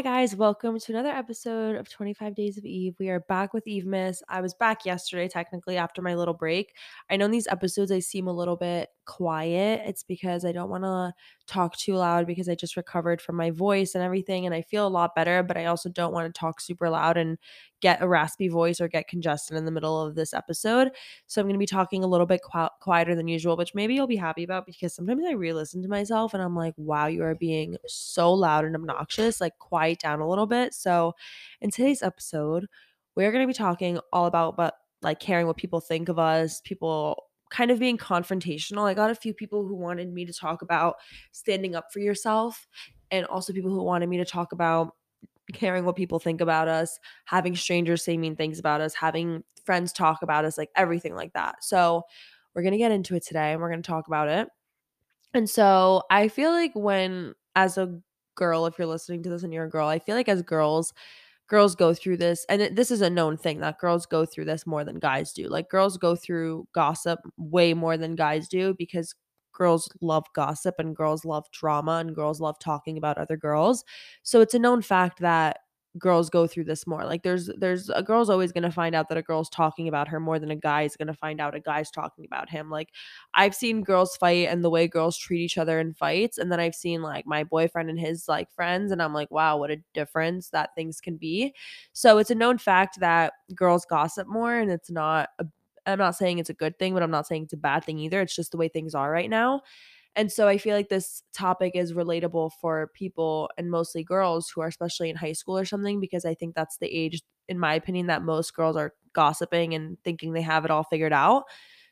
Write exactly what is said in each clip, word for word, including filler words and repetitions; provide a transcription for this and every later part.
guys, welcome to another episode of twenty-five Days of Eve. We are back with Eve Miss. I was back yesterday, technically, after my little break. I know in these episodes I seem a little bit quiet. It's because I don't want to talk too loud because I just recovered from my voice and everything, and I feel a lot better, but I also don't want to talk super loud and get a raspy voice or get congested in the middle of this episode. So I'm going to be talking a little bit qui- quieter than usual, which maybe you'll be happy about because sometimes I re-listen to myself and I'm like, wow, you are being so loud and obnoxious. Like, quiet down a little bit. So in today's episode, we're going to be talking all about but like caring what people think of us, people kind of being confrontational. I got a few people who wanted me to talk about standing up for yourself, and also people who wanted me to talk about caring what people think about us, having strangers say mean things about us, having friends talk about us, like everything like that. So, we're going to get into it today and we're going to talk about it. And so, I feel like when, as a girl, if you're listening to this and you're a girl, I feel like as girls, girls go through this, and it, this is a known thing that girls go through this more than guys do. Like, girls go through gossip way more than guys do because girls love gossip and girls love drama and girls love talking about other girls. So it's a known fact that girls go through this more. Like, there's there's a girl's always going to find out that a girl's talking about her more than a guy is going to find out a guy's talking about him. Like, I've seen girls fight and the way girls treat each other in fights, and then I've seen like my boyfriend and his like friends, and I'm like, wow, what a difference that things can be. So it's a known fact that girls gossip more, and it's not a I'm not saying it's a good thing, but I'm not saying it's a bad thing either. It's just the way things are right now. And so I feel like this topic is relatable for people, and mostly girls who are especially in high school or something, because I think that's the age, in my opinion, that most girls are gossiping and thinking they have it all figured out.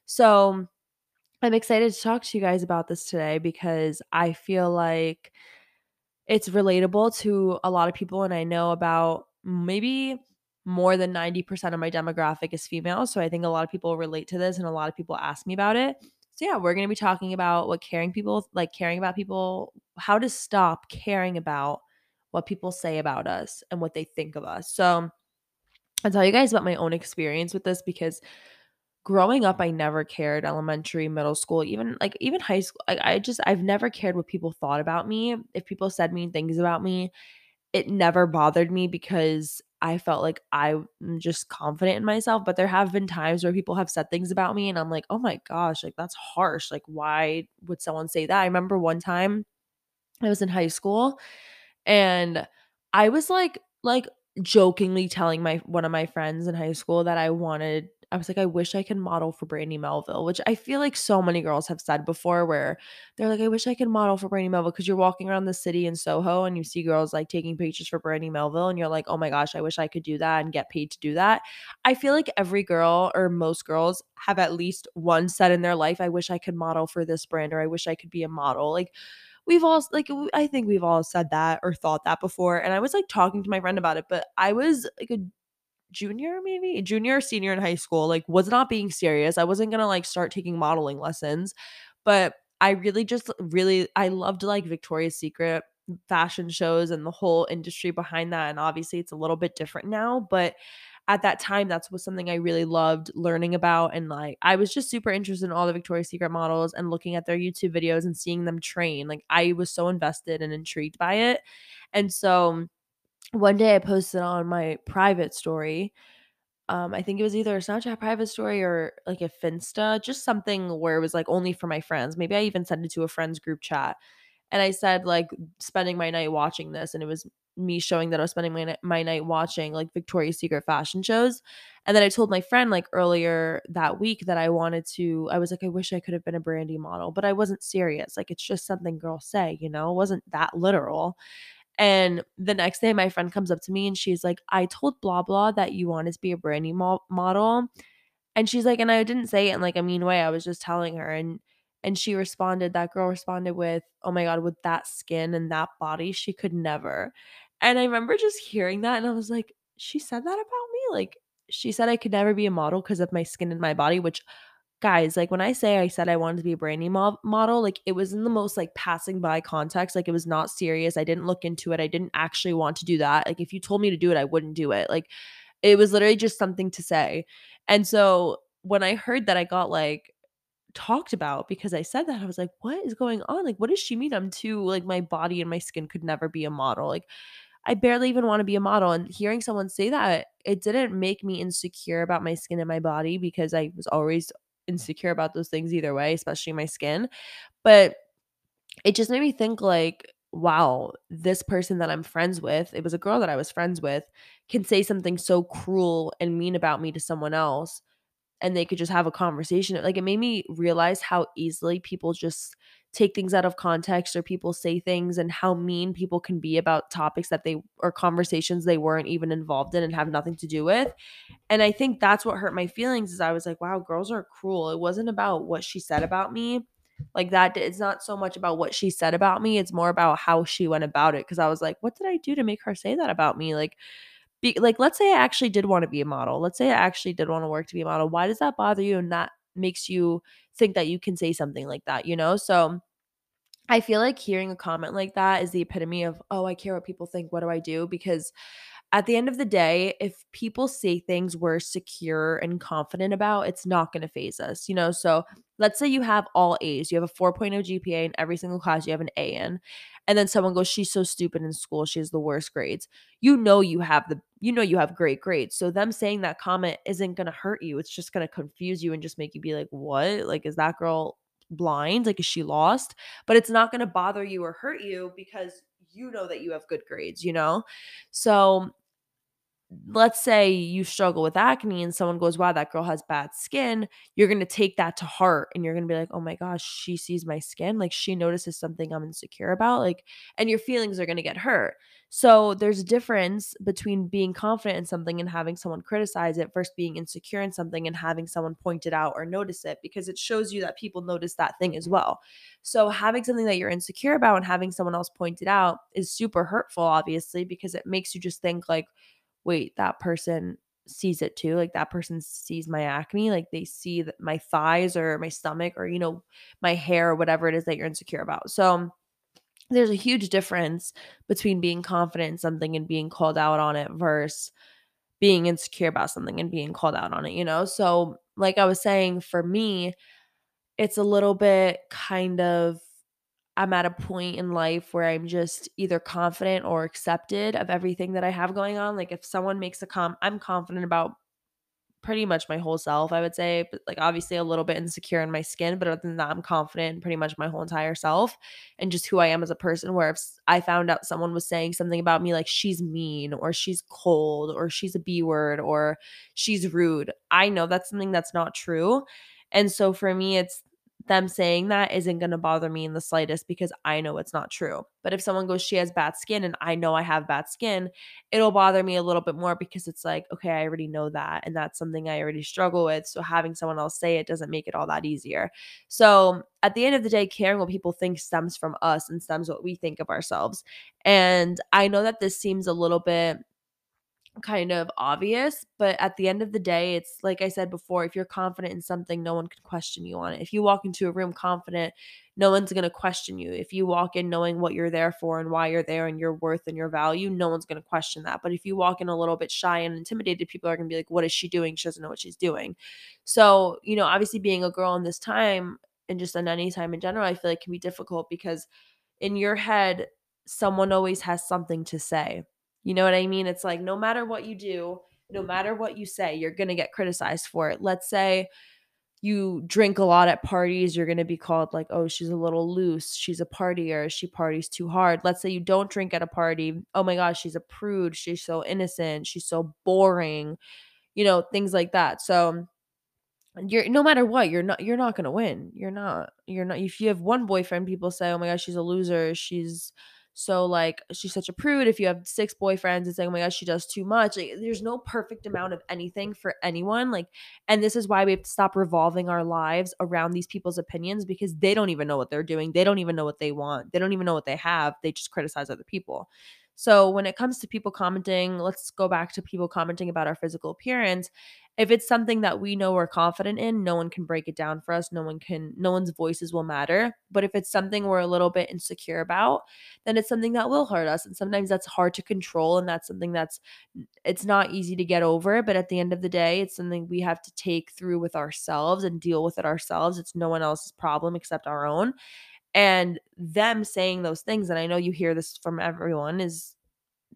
So I'm excited to talk to you guys about this today because I feel like it's relatable to a lot of people, and I know about maybe more than ninety percent of my demographic is female, so I think a lot of people relate to this and a lot of people ask me about it. So yeah, we're going to be talking about what caring people like caring about people, how to stop caring about what people say about us and what they think of us. So I'll tell you guys about my own experience with this because growing up, I never cared. Elementary, middle school, even like even high school. Like, I just I've never cared what people thought about me. If people said mean things about me, it never bothered me because I felt like I'm just confident in myself. But there have been times where people have said things about me and I'm like, oh my gosh, like that's harsh. Like, why would someone say that? I remember one time I was in high school and I was like like jokingly telling my one of my friends in high school that I wanted I was like, I wish I could model for Brandy Melville, which I feel like so many girls have said before where they're like, I wish I could model for Brandy Melville because you're walking around the city in Soho and you see girls like taking pictures for Brandy Melville and you're like, oh my gosh, I wish I could do that and get paid to do that. I feel like every girl or most girls have at least one said in their life, I wish I could model for this brand or I wish I could be a model. Like, we've all like w- I think we've all said that or thought that before. And I was like talking to my friend about it, but I was like a junior, maybe junior or senior in high school, like was not being serious. I wasn't gonna like start taking modeling lessons, but I really just really I loved like Victoria's Secret fashion shows and the whole industry behind that. And obviously it's a little bit different now, but at that time that's was something I really loved learning about. And like I was just super interested in all the Victoria's Secret models and looking at their YouTube videos and seeing them train. Like, I was so invested and intrigued by it. And so one day I posted on my private story, um, I think it was either a Snapchat private story or like a Finsta, just something where it was like only for my friends. Maybe I even sent it to a friend's group chat. And I said like spending my night watching this, and it was me showing that I was spending my, ni- my night watching like Victoria's Secret fashion shows. And then I told my friend like earlier that week that I wanted to, I was like, I wish I could have been a Brandy model, but I wasn't serious. Like, it's just something girls say, you know, it wasn't that literal. And the next day, my friend comes up to me and she's like, I told blah blah that you wanted to be a Brandy mo- model. And she's like, and I didn't say it in like a mean way. I was just telling her. And and she responded, that girl responded with, oh my God, with that skin and that body, she could never. And I remember just hearing that and I was like, she said that about me? Like, she said I could never be a model because of my skin and my body, which, guys, like when I say I said I wanted to be a Brandy mo- model, like it was in the most like passing by context. Like, it was not serious. I didn't look into it. I didn't actually want to do that. Like, if you told me to do it, I wouldn't do it. Like, it was literally just something to say. And so when I heard that, I got like talked about because I said that. I was like, what is going on? Like, what does she mean I'm too like my body and my skin could never be a model? Like, I barely even wanna be a model, and hearing someone say that, it didn't make me insecure about my skin and my body because I was always insecure about those things either way, especially my skin, but it just made me think like, wow, this person that I'm friends with, it was a girl that I was friends with, can say something so cruel and mean about me to someone else, and they could just have a conversation. Like, it made me realize how easily people just take things out of context, or people say things, and how mean people can be about topics that they or conversations they weren't even involved in and have nothing to do with. And I think that's what hurt my feelings is I was like, wow, girls are cruel. It wasn't about what she said about me. Like that, it's not so much about what she said about me. It's more about how she went about it. Cause I was like, what did I do to make her say that about me? Like, be like, let's say I actually did want to be a model. Let's say I actually did want to work to be a model. Why does that bother you? And that makes you think that you can say something like that, you know? So I feel like hearing a comment like that is the epitome of, oh, I care what people think. What do I do? Because at the end of the day, if people say things we're secure and confident about, it's not going to phase us, you know? So let's say you have all A's, you have a 4.0 G P A in every single class you have an A in, and then someone goes, she's so stupid in school, she has the worst grades. You know you have the you know you have great grades. So them saying that comment isn't going to hurt you. It's just going to confuse you and just make you be like, "What? Like is that girl blind? Like is she lost?" But it's not going to bother you or hurt you because you know that you have good grades, you know? So let's say you struggle with acne and someone goes, wow, that girl has bad skin, you're going to take that to heart and you're going to be like, oh my gosh, she sees my skin. Like she notices something I'm insecure about. Like, and your feelings are going to get hurt. So there's a difference between being confident in something and having someone criticize it versus being insecure in something and having someone point it out or notice it, because it shows you that people notice that thing as well. So having something that you're insecure about and having someone else point it out is super hurtful, obviously, because it makes you just think like, wait, that person sees it too. Like that person sees my acne. Like they see that my thighs or my stomach or, you know, my hair or whatever it is that you're insecure about. So there's a huge difference between being confident in something and being called out on it versus being insecure about something and being called out on it, you know? So, like I was saying, for me, it's a little bit kind of I'm at a point in life where I'm just either confident or accepted of everything that I have going on. Like if someone makes a com I'm confident about pretty much my whole self, I would say, but like obviously a little bit insecure in my skin, but other than that, I'm confident in pretty much my whole entire self and just who I am as a person. Where if s- I found out someone was saying something about me, like she's mean or she's cold or she's a B word or she's rude, I know that's something that's not true. And so for me, it's them saying that isn't going to bother me in the slightest because I know it's not true. But if someone goes, she has bad skin, and I know I have bad skin, it'll bother me a little bit more because it's like, okay, I already know that. And that's something I already struggle with. So having someone else say it doesn't make it all that easier. So at the end of the day, caring what people think stems from us and stems what we think of ourselves. And I know that this seems a little bit kind of obvious, but at the end of the day, it's like I said before, if you're confident in something, no one can question you on it. If you walk into a room confident, no one's going to question you. If you walk in knowing what you're there for and why you're there and your worth and your value, no one's going to question that. But if you walk in a little bit shy and intimidated, people are going to be like, what is she doing? She doesn't know what she's doing. So, you know, obviously being a girl in this time and just in any time in general, I feel like can be difficult because in your head, someone always has something to say. You know what I mean? It's like no matter what you do, no matter what you say, you're going to get criticized for it. Let's say you drink a lot at parties, you're going to be called like, oh, she's a little loose. She's a partier. She parties too hard. Let's say you don't drink at a party. Oh my gosh, she's a prude. She's so innocent. She's so boring, you know, things like that. So, you're no matter what, you're not you're not gonna win. You're not you're not if you have one boyfriend, people say, "Oh my gosh, she's a loser. She's so like she's such a prude." If you have six boyfriends, it's like, "Oh my gosh, she does too much." Like, there's no perfect amount of anything for anyone. Like, and this is why we have to stop revolving our lives around these people's opinions because they don't even know what they're doing. They don't even know what they want. They don't even know what they have. They just criticize other people. So when it comes to people commenting, let's go back to people commenting about our physical appearance. If it's something that we know we're confident in, no one can break it down for us. No one can, no one's voices will matter. But if it's something we're a little bit insecure about, then it's something that will hurt us. And sometimes that's hard to control. And that's something that's, it's not easy to get over. But at the end of the day, it's something we have to take through with ourselves and deal with it ourselves. It's no one else's problem except our own. And them saying those things, and I know you hear this from everyone, is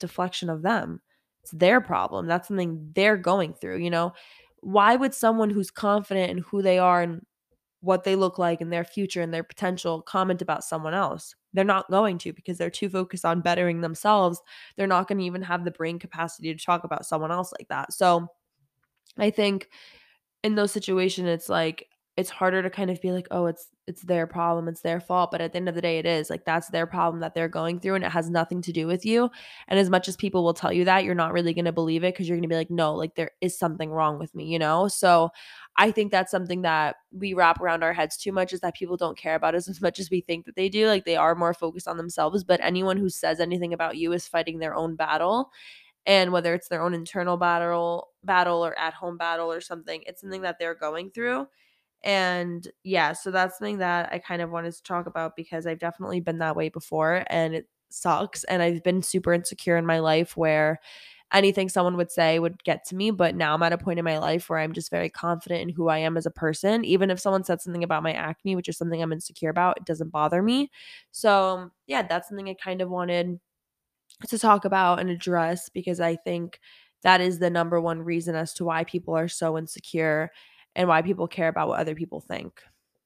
deflection of them. It's their problem. That's something they're going through, you know? Why would someone who's confident in who they are and what they look like and their future and their potential comment about someone else? They're not going to, because they're too focused on bettering themselves. They're not going to even have the brain capacity to talk about someone else like that. So I think in those situations, it's like it's harder to kind of be like, "Oh, it's it's their problem, it's their fault," but at the end of the day, it is. Like, that's their problem that they're going through, and it has nothing to do with you, and as much as people will tell you that, you're not really gonna believe it, because 'cause you're gonna be like, "No, like, there is something wrong with me," you know? So, I think that's something that we wrap around our heads too much, is that people don't care about us as much as we think that they do. Like, they are more focused on themselves, but anyone who says anything about you is fighting their own battle, and whether it's their own internal battle battle or at home battle or something, it's something that they're going through. And yeah, so that's something that I kind of wanted to talk about, because I've definitely been that way before and it sucks. And I've been super insecure in my life where anything someone would say would get to me. But now I'm at a point in my life where I'm just very confident in who I am as a person. Even if someone said something about my acne, which is something I'm insecure about, it doesn't bother me. So yeah, that's something I kind of wanted to talk about and address, because I think that is the number one reason as to why people are so insecure and why people care about what other people think.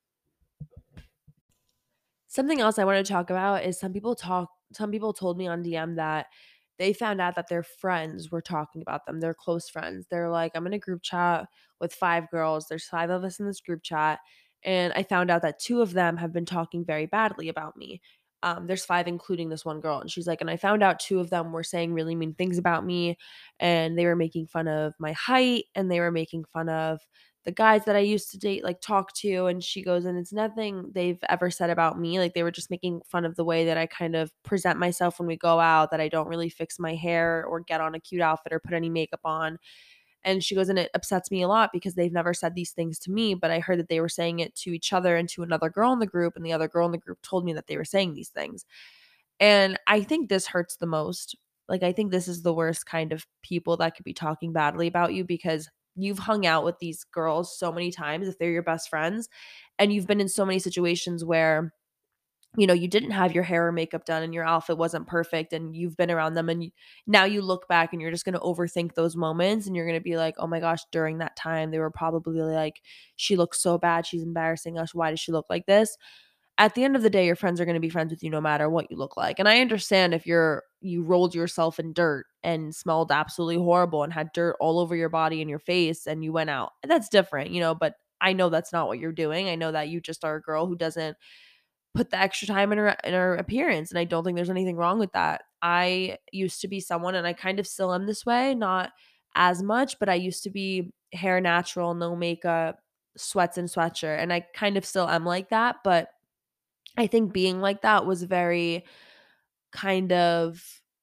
Something else I wanna talk about is some people talk some people told me on D M that they found out that their friends were talking about them, their close friends. They're like, "I'm in a group chat with five girls. There's five of us in this group chat, and I found out that two of them have been talking very badly about me." Um, there's five including this one girl, and she's like, "And I found out two of them were saying really mean things about me, and they were making fun of my height, and they were making fun of the guys that I used to date, like, talk to," and she goes, "And it's nothing they've ever said about me, like, they were just making fun of the way that I kind of present myself when we go out, that I don't really fix my hair or get on a cute outfit or put any makeup on." And she goes, "And it upsets me a lot because they've never said these things to me, but I heard that they were saying it to each other and to another girl in the group, and the other girl in the group told me that they were saying these things." And I think this hurts the most. Like, I think this is the worst kind of people that could be talking badly about you, because you've hung out with these girls so many times if they're your best friends, and you've been in so many situations where, you know, you didn't have your hair or makeup done and your outfit wasn't perfect, and you've been around them, and you, now you look back and you're just going to overthink those moments, and you're going to be like, "Oh my gosh, during that time they were probably like, she looks so bad, she's embarrassing us, why does she look like this?" At the end of the day, your friends are gonna be friends with you no matter what you look like, and I understand if you're you rolled yourself in dirt and smelled absolutely horrible and had dirt all over your body and your face and you went out. That's different, you know, but I know that's not what you're doing. I know that you just are a girl who doesn't put the extra time in her in her appearance, and I don't think there's anything wrong with that. I used to be someone, and I kind of still am this way, not as much, but I used to be hair natural, no makeup, sweats and sweatshirt, and I kind of still am like that, but I think being like that was very kind of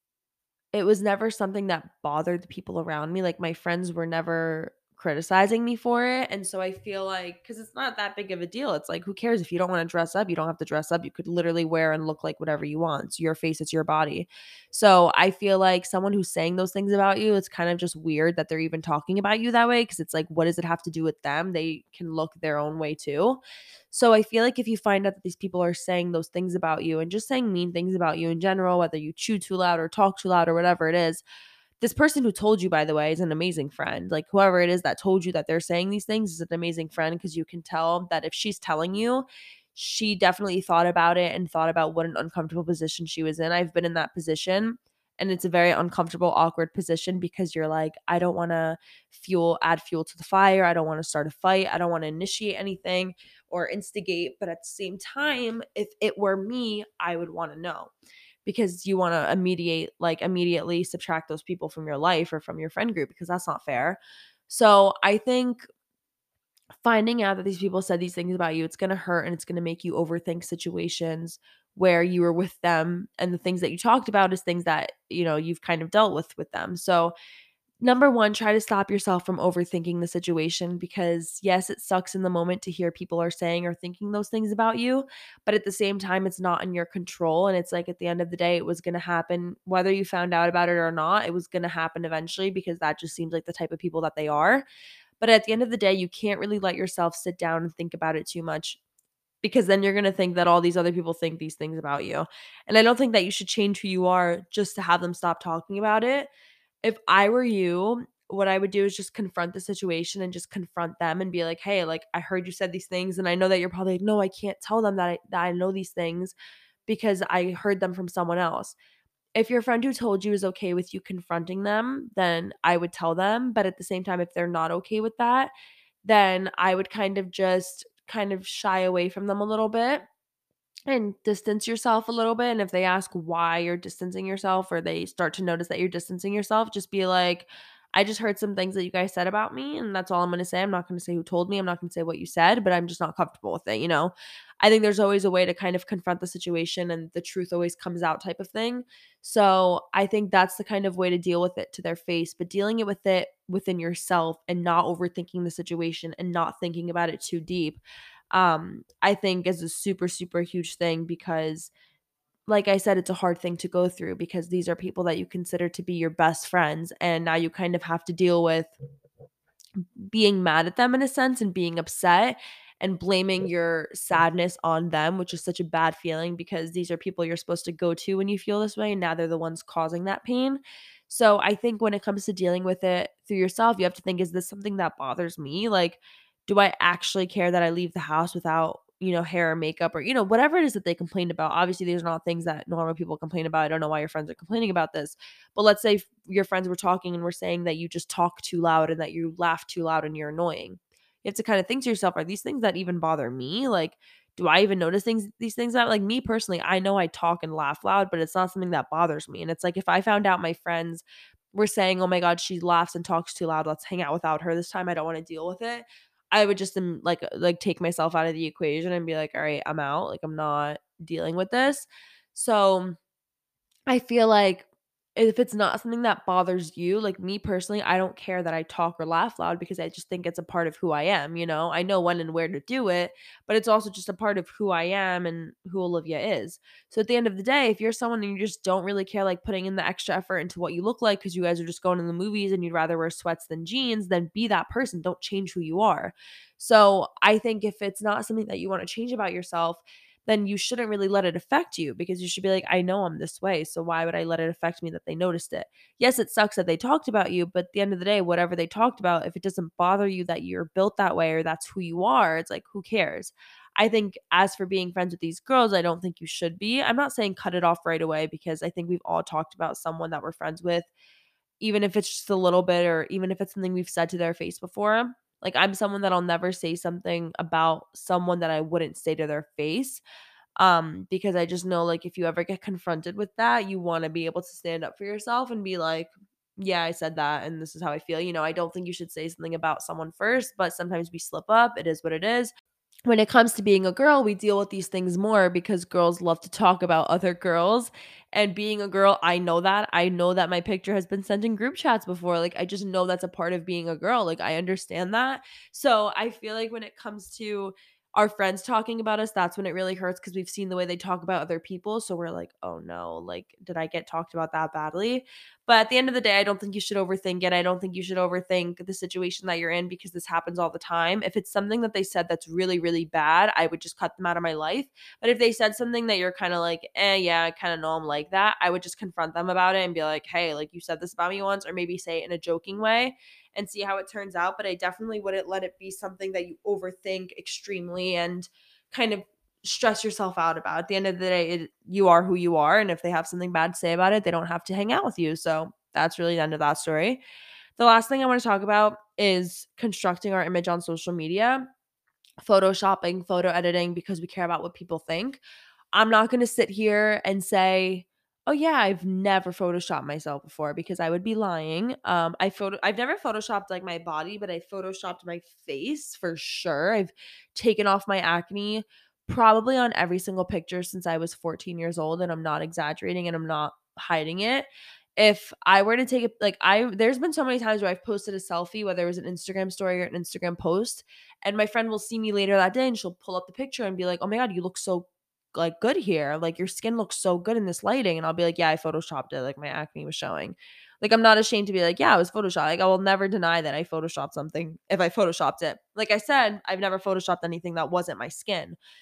it was never something that bothered the people around me, like, my friends were never criticizing me for it, and so I feel like, because it's not that big of a deal, it's like, who cares if you don't wanna dress up, you don't have to dress up, you could literally wear and look like whatever you want, it's your face, it's your body. So, I feel like someone who's saying those things about you, it's kind of just weird that they're even talking about you that way, because it's like, what does it have to do with them? They can look their own way too. So I feel like if you find out that these people are saying those things about you and just saying mean things about you in general, whether you chew too loud or talk too loud or whatever it is, this person who told you, by the way, is an amazing friend. Like, whoever it is that told you that they're saying these things is an amazing friend, because you can tell that if she's telling you, she definitely thought about it and thought about what an uncomfortable position she was in. I've been in that position, and it's a very uncomfortable, awkward position, because you're like, I don't want to fuel, add fuel to the fire. I don't want to start a fight. I don't want to initiate anything or instigate. But at the same time, if it were me, I would want to know, because you want to immediate like immediately subtract those people from your life or from your friend group, because that's not fair. So I think finding out that these people said these things about you, it's going to hurt, and it's going to make you overthink situations where you were with them, and the things that you talked about is things that, you know, you've kind of dealt with with them. So number one, try to stop yourself from overthinking the situation, because yes, it sucks in the moment to hear people are saying or thinking those things about you, but at the same time, it's not in your control, and it's like, at the end of the day, it was gonna happen whether you found out about it or not, it was gonna happen eventually, because that just seems like the type of people that they are. But at the end of the day, you can't really let yourself sit down and think about it too much, because then you're gonna think that all these other people think these things about you. And I don't think that you should change who you are just to have them stop talking about it. If I were you, what I would do is just confront the situation and just confront them and be like, "Hey, like, I heard you said these things, and I know that you're probably like, no, I can't tell them that I that I know these things because I heard them from someone else." If your friend who told you is okay with you confronting them, then I would tell them, but at the same time, if they're not okay with that, then I would kind of just kind of shy away from them a little bit and distance yourself a little bit. And if they ask why you're distancing yourself or they start to notice that you're distancing yourself, just be like, I just heard some things that you guys said about me, and that's all I'm going to say. I'm not going to say who told me. I'm not going to say what you said, but I'm just not comfortable with it. You know, I think there's always a way to kind of confront the situation and the truth always comes out type of thing. So I think that's the kind of way to deal with it to their face, but dealing it with it within yourself and not overthinking the situation and not thinking about it too deep um, I think is a super, super huge thing because, like I said, it's a hard thing to go through because these are people that you consider to be your best friends. And now you kind of have to deal with being mad at them in a sense and being upset and blaming your sadness on them, which is such a bad feeling because these are people you're supposed to go to when you feel this way. And now they're the ones causing that pain. So I think when it comes to dealing with it through yourself, you have to think, is this something that bothers me? Like, do I actually care that I leave the house without, you know, hair or makeup or, you know, whatever it is that they complained about? Obviously, these are not things that normal people complain about. I don't know why your friends are complaining about this. But let's say f- your friends were talking and were saying that you just talk too loud and that you laugh too loud and you're annoying. You have to kind of think to yourself, are these things that even bother me? Like, do I even notice things these things that like me personally, I know I talk and laugh loud, but it's not something that bothers me. And it's like if I found out my friends were saying, "Oh my god, she laughs and talks too loud. Let's hang out without her this time. I don't want to deal with it." I would just um, like like take myself out of the equation and be like, "All right, I'm out. Like I'm not dealing with this." So I feel like if it's not something that bothers you, like me personally, I don't care that I talk or laugh loud because I just think it's a part of who I am, you know? I know when and where to do it, but it's also just a part of who I am and who Olivia is. So at the end of the day, if you're someone and you just don't really care like putting in the extra effort into what you look like because you guys are just going to the movies and you'd rather wear sweats than jeans, then be that person. Don't change who you are. So I think if it's not something that you want to change about yourself, then you shouldn't really let it affect you because you should be like, I know I'm this way. So why would I let it affect me that they noticed it? Yes, it sucks that they talked about you, but at the end of the day, whatever they talked about, if it doesn't bother you that you're built that way or that's who you are, it's like, who cares? I think as for being friends with these girls, I don't think you should be. I'm not saying cut it off right away because I think we've all talked about someone that we're friends with, even if it's just a little bit or even if it's something we've said to their face before. Like I'm someone that'll never say something about someone that I wouldn't say to their face um, because I just know, like, if you ever get confronted with that, you wanna be able to stand up for yourself and be like, "Yeah, I said that, and this is how I feel." You know, I don't think you should say something about someone first, but sometimes we slip up. It is what it is. When it comes to being a girl, we deal with these things more because girls love to talk about other girls. And being a girl, I know that. I know that my picture has been sent in group chats before. Like, I just know that's a part of being a girl. Like, I understand that. So I feel like when it comes to our friends talking about us, that's when it really hurts because we've seen the way they talk about other people. So we're like, oh no, like, did I get talked about that badly? But at the end of the day, I don't think you should overthink it. I don't think you should overthink the situation that you're in because this happens all the time. If it's something that they said that's really, really bad, I would just cut them out of my life. But if they said something that you're kind of like, eh, yeah, I kind of know I'm like that, I would just confront them about it and be like, hey, like you said this about me once, or maybe say it in a joking way and see how it turns out. But I definitely wouldn't let it be something that you overthink extremely and kind of stress yourself out about. At the end of the day, it, you are who you are. And if they have something bad to say about it, they don't have to hang out with you. So that's really the end of that story. The last thing I want to talk about is constructing our image on social media, photoshopping, photo editing, because we care about what people think. I'm not going to sit here and say, "Oh yeah, I've never photoshopped myself before," because I would be lying. Um, I photo I've never photoshopped like my body, but I photoshopped my face for sure. I've taken off my acne probably on every single picture since I was fourteen years old, and I'm not exaggerating and I'm not hiding it. If I were to take it, like I, there's been so many times where I've posted a selfie, whether it was an Instagram story or an Instagram post, and my friend will see me later that day and she'll pull up the picture and be like, "Oh my god, you look so like good here. Like your skin looks so good in this lighting." And I'll be like, "Yeah, I photoshopped it. Like my acne was showing." Like I'm not ashamed to be like, "Yeah, it was photoshopped." Like I will never deny that I photoshopped something if I photoshopped it. Like I said, I've never photoshopped anything that wasn't my skin.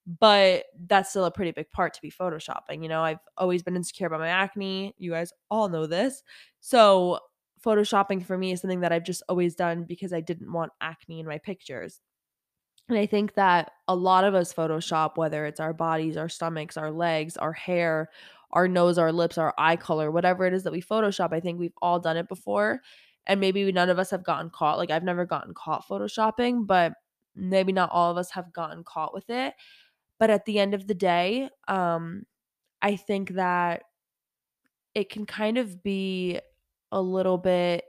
but that's still a pretty big part to be photoshopping. You know, I've always been insecure about my acne. You guys all know this. So, photoshopping for me is something that I've just always done because I didn't want acne in my pictures. And I think that a lot of us Photoshop, whether it's our bodies, our stomachs, our legs, our hair, our nose, our lips, our eye color, whatever it is that we Photoshop, I think we've all done it before. And maybe none of us have gotten caught. Like, I've never gotten caught Photoshopping, but maybe not all of us have gotten caught with it. But at the end of the day, um, I think that it can kind of be a little bit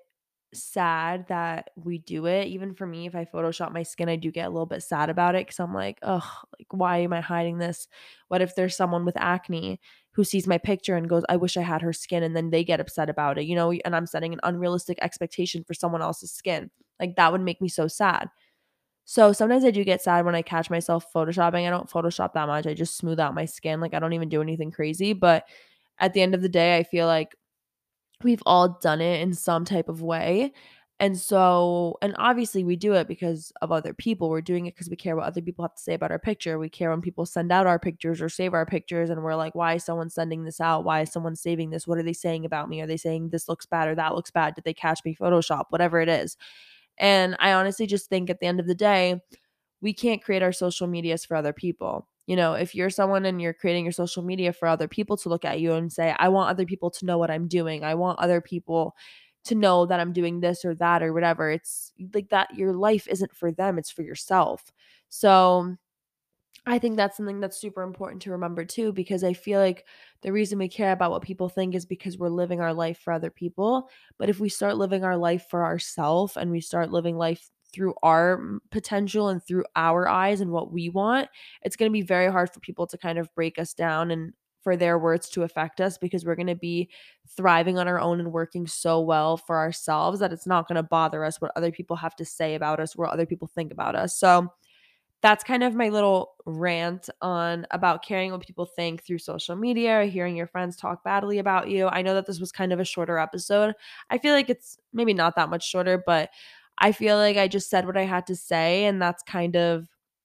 sad that we do it. Even for me, if I Photoshop my skin, I do get a little bit sad about it because I'm like, "Ugh, like, why am I hiding this?" What if there's someone with acne who sees my picture and goes, "I wish I had her skin," and then they get upset about it, you know, and I'm setting an unrealistic expectation for someone else's skin. Like, that would make me so sad. So sometimes I do get sad when I catch myself photoshopping. I don't Photoshop that much. I just smooth out my skin. Like, I don't even do anything crazy, but at the end of the day, I feel like we've all done it in some type of way. And so, and obviously we do it because of other people. We're doing it because we care what other people have to say about our picture. We care when people send out our pictures or save our pictures and we're like, why is someone sending this out? Why is someone saving this? What are they saying about me? Are they saying this looks bad or that looks bad? Did they catch me Photoshop? Whatever it is. And I honestly just think at the end of the day, we can't create our social medias for other people. You know, if you're someone and you're creating your social media for other people to look at you and say, I want other people to know what I'm doing. I want other people to know that I'm doing this or that or whatever. It's like that your life isn't for them, it's for yourself. So, I think that's something that's super important to remember too, because I feel like the reason we care about what people think is because we're living our life for other people. But if we start living our life for ourselves and we start living life through our mm, potential and through our eyes and what we want, it's going to be very hard for people to kind of break us down and for their words to affect us because we're going to be thriving on our own and working so well for ourselves that it's not going to bother us what other people have to say about us, what other people think about us. So, that's kind of my little rant on about caring what people think through social media or hearing your friends talk badly about you. I know that this was kind of a shorter episode. I feel like it's maybe not that much shorter, but I feel like I just said what I had to say, and that's kind of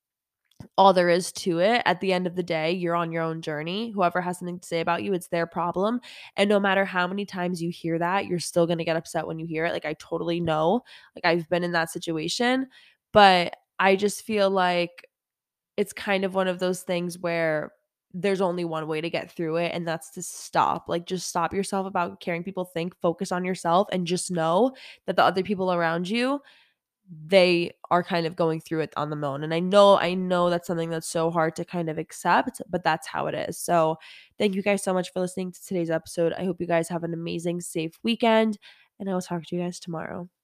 all there is to it. At the end of the day, you're on your own journey. Whoever has something to say about you, it's their problem. And no matter how many times you hear that, you're still going to get upset when you hear it. Like, I totally know. Like, I've been in that situation, but I just feel like it's kind of one of those things where there's only one way to get through it, and that's to stop. Like, just stop yourself about caring people think, focus on yourself, and just know that the other people around you, they are kind of going through it on their own. And I know, I know that's something that's so hard to kind of accept, but that's how it is. So thank you guys so much for listening to today's episode. I hope you guys have an amazing, safe weekend, and I will talk to you guys tomorrow.